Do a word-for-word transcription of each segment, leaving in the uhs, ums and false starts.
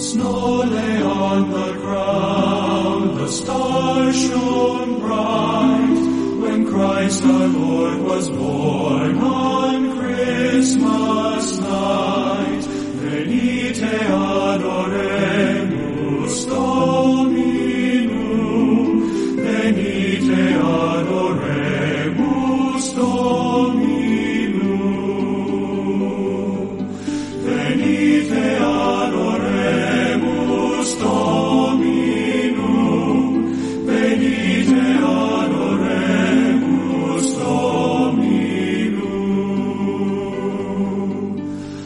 snow lay on the ground, the stars shone bright, when Christ our Lord was born on Christmas night. Venite adoremus Dominum, venite adoremus Dominum, venite adoremus Dominum, venite adoremus Dominum.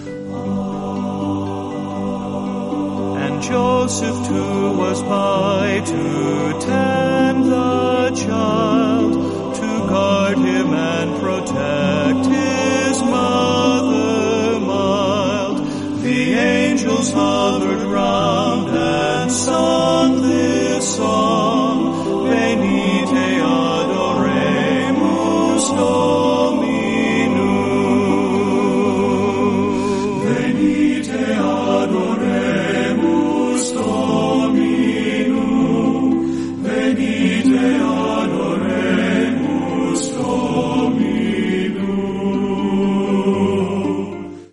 And Joseph too was by to tend the child, to guard him and protect his mother mild. The angels hovered round and sung